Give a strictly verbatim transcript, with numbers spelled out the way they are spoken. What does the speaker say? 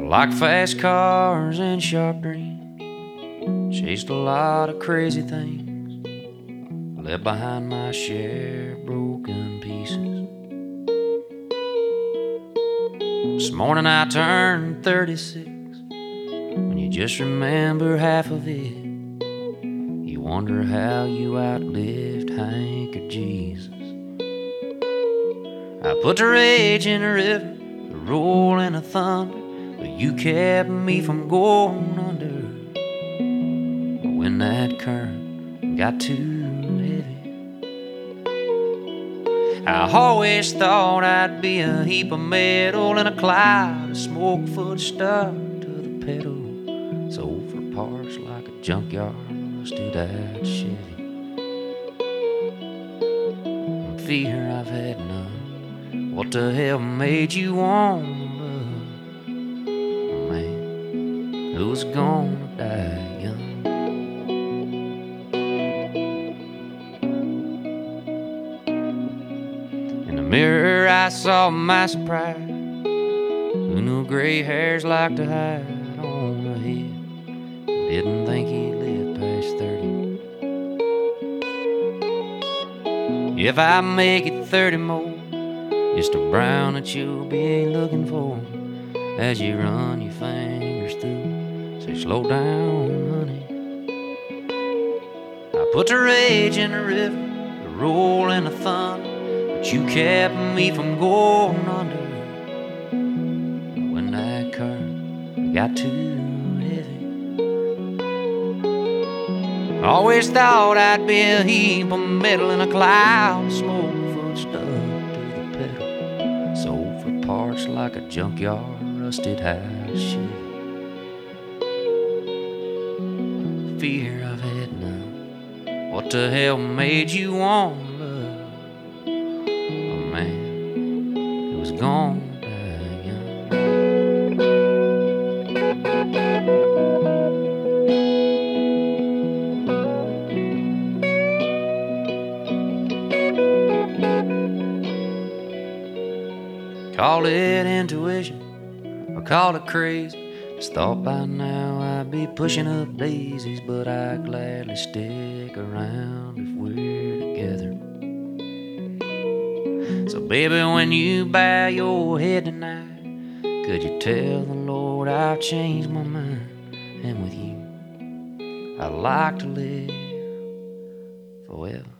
like fast cars and sharp dreams. Chased a lot of crazy things, left behind my share of broken pieces. This morning I turned thirty-six. When you just remember half of it, you wonder how you outlived Hank or Jesus. I put the rage in the river, the rolling of thunder, but you kept me from going under. But when that current got too heavy, I always thought I'd be a heap of metal in a cloud of smoke foot stuck to the pedal, sold for parts like a junkyard rusted out Chevy. And fear I've had none. What the hell made you want love? A man who's gonna die young. In the mirror I saw my surprise. Who knew gray hairs like to hide on the head? Didn't think he'd live past thirty. If I make it thirty more, just a brown that you'll be looking for as you run your fingers through. Say, slow down, honey. I put the rage in the river, the rolling of thunder, but you kept me from going under. When that current got too heavy, I always thought I'd be a heap of metal in a cloud of smoke foot stuck to the pedal, sold for parts like a junkyard rusted house Chevy. Fear I've had none. What the hell made you want love? A man who was gonna die young. Call it intuition, or call it crazy. Just thought by now I'd be pushing up daisies, but I'd gladly stick around if we're together. So baby, when you bow your head tonight, could you tell the Lord I've changed my mind? And with you, I'd like to live forever.